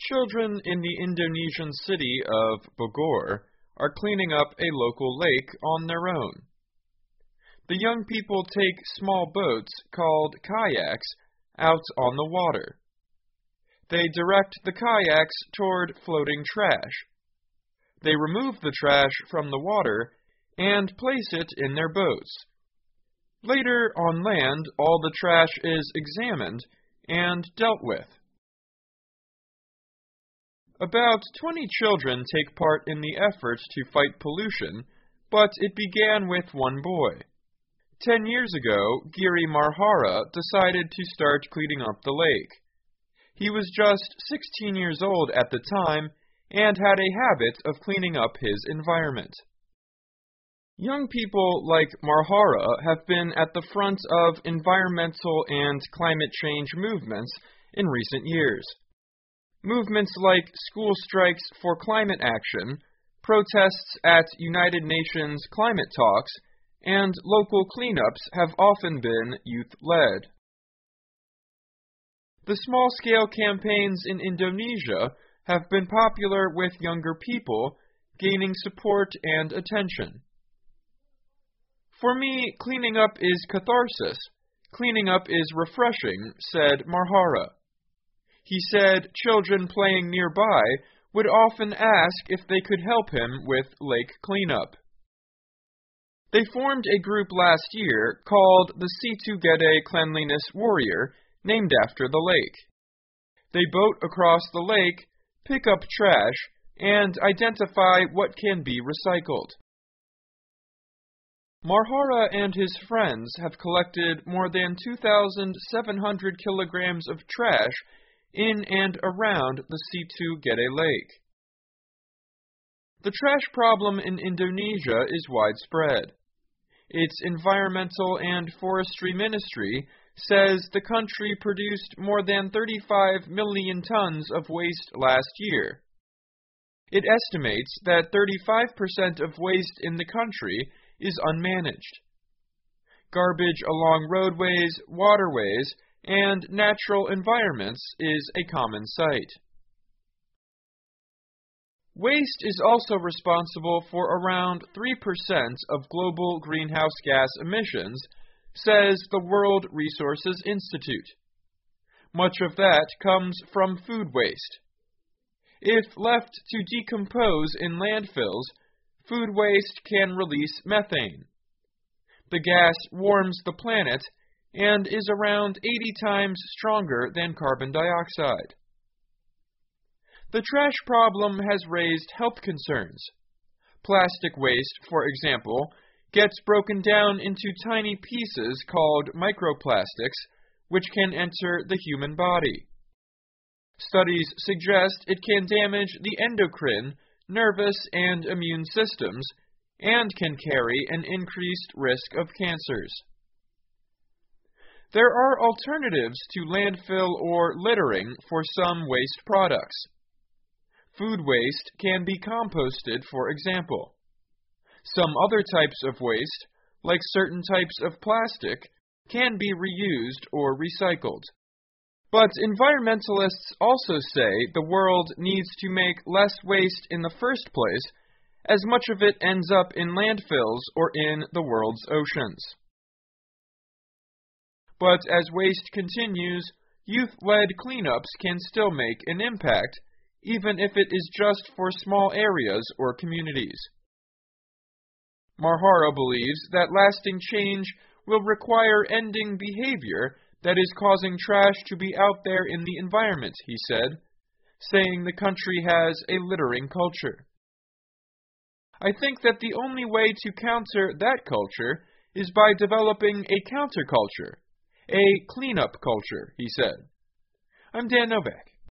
Children in the Indonesian city of Bogor are cleaning up a local lake on their own. The young people take small boats called kayaks out on the water. They direct the kayaks toward floating trash. They remove the trash from the water and place it in their boats. Later, on land, all the trash is examined and dealt with. About 20 children take part in the effort to fight pollution, but it began with one boy. 10 years ago, Giri Marhara decided to start cleaning up the lake. He was just 16 years old at the time and had a habit of cleaning up his environment. Young people like Marhara have been at the front of environmental and climate change movements in recent years. Movements like school strikes for climate action, protests at United Nations climate talks, and local cleanups have often been youth-led. The small-scale campaigns in Indonesia have been popular with younger people, gaining support and attention. For me, cleaning up is catharsis. Cleaning up is refreshing, said Marhara. He said children playing nearby would often ask if they could help him with lake cleanup. They formed a group last year called the Situ Gede Cleanliness Warrior, named after the lake. They boat across the lake, pick up trash, and identify what can be recycled. Marhara and his friends have collected more than 2,700 kilograms of trash in and around the Situ Gede Lake. The trash problem in Indonesia is widespread. Its Environmental and Forestry Ministry says the country produced more than 35 million tons of waste last year. It estimates that 35% of waste in the country is unmanaged. Garbage along roadways, waterways, and natural environments is a common sight. Waste is also responsible for around 3% of global greenhouse gas emissions, says the World Resources Institute. Much of that comes from food waste. If left to decompose in landfills, food waste can release methane. The gas warms the planet and is around 80 times stronger than carbon dioxide. The trash problem has raised health concerns. Plastic waste, for example, gets broken down into tiny pieces called microplastics, which can enter the human body. Studies suggest it can damage the endocrine, nervous, and immune systems, and can carry an increased risk of cancers. There are alternatives to landfill or littering for some waste products. Food waste can be composted, for example. Some other types of waste, like certain types of plastic, can be reused or recycled. But environmentalists also say the world needs to make less waste in the first place, as much of it ends up in landfills or in the world's oceans. But as waste continues, youth-led cleanups can still make an impact, even if it is just for small areas or communities. Marhara believes that lasting change will require ending behavior that is causing trash to be out there in the environment, he said, saying the country has a littering culture. I think that the only way to counter that culture is by developing a counterculture, a cleanup culture, he said. I'm Dan Novak.